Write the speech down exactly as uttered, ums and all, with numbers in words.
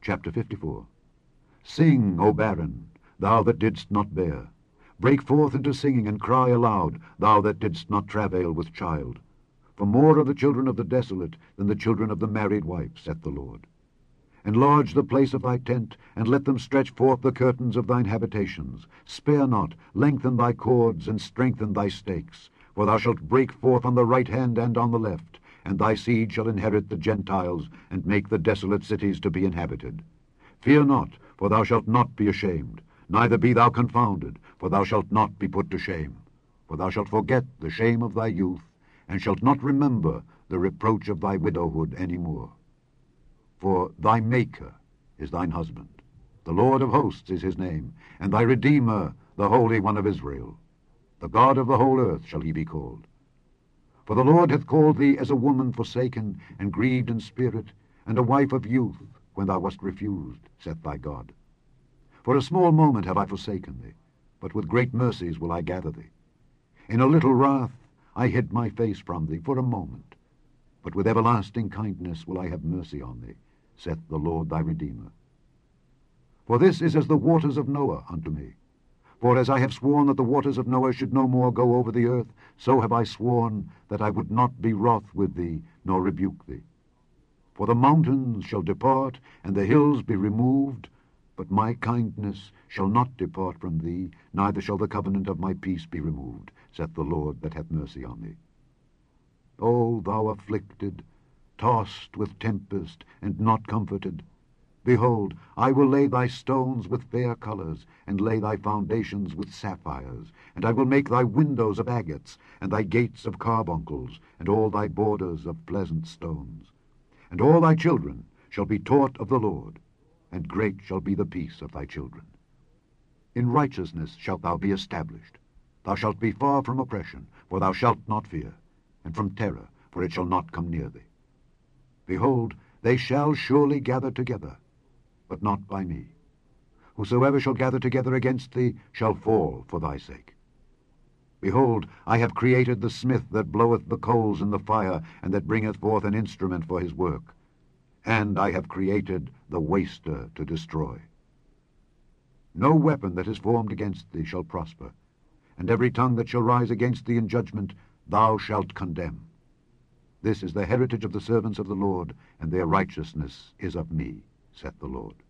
Chapter fifty-four. Sing, O barren, thou that didst not bear. Break forth into singing, and cry aloud, thou that didst not travail with child. For more are the children of the desolate than the children of the married wife, saith the Lord. Enlarge the place of thy tent, and let them stretch forth the curtains of thine habitations. Spare not, lengthen thy cords, and strengthen thy stakes. For thou shalt break forth on the right hand and on the left, and thy seed shall inherit the Gentiles, and make the desolate cities to be inhabited. Fear not, for thou shalt not be ashamed, neither be thou confounded, for thou shalt not be put to shame. For thou shalt forget the shame of thy youth, and shalt not remember the reproach of thy widowhood any more. For thy Maker is thine husband, the Lord of hosts is his name, and thy Redeemer, the Holy One of Israel. The God of the whole earth shall he be called. For the Lord hath called thee as a woman forsaken, and grieved in spirit, and a wife of youth, when thou wast refused, saith thy God. For a small moment have I forsaken thee, but with great mercies will I gather thee. In a little wrath I hid my face from thee for a moment, but with everlasting kindness will I have mercy on thee, saith the Lord thy Redeemer. For this is as the waters of Noah unto me. For as I have sworn that the waters of Noah should no more go over the earth, so have I sworn that I would not be wroth with thee, nor rebuke thee. For the mountains shall depart, and the hills be removed, but my kindness shall not depart from thee, neither shall the covenant of my peace be removed, saith the Lord that hath mercy on thee. O thou afflicted, tossed with tempest, and not comforted, behold, I will lay thy stones with fair colours, and lay thy foundations with sapphires, and I will make thy windows of agates, and thy gates of carbuncles, and all thy borders of pleasant stones. And all thy children shall be taught of the Lord, and great shall be the peace of thy children. In righteousness shalt thou be established. Thou shalt be far from oppression, for thou shalt not fear, and from terror, for it shall not come near thee. Behold, they shall surely gather together, but not by me. Whosoever shall gather together against thee shall fall for thy sake. Behold, I have created the smith that bloweth the coals in the fire, and that bringeth forth an instrument for his work. And I have created the waster to destroy. No weapon that is formed against thee shall prosper, and every tongue that shall rise against thee in judgment thou shalt condemn. This is the heritage of the servants of the Lord, and their righteousness is of me, saith the Lord.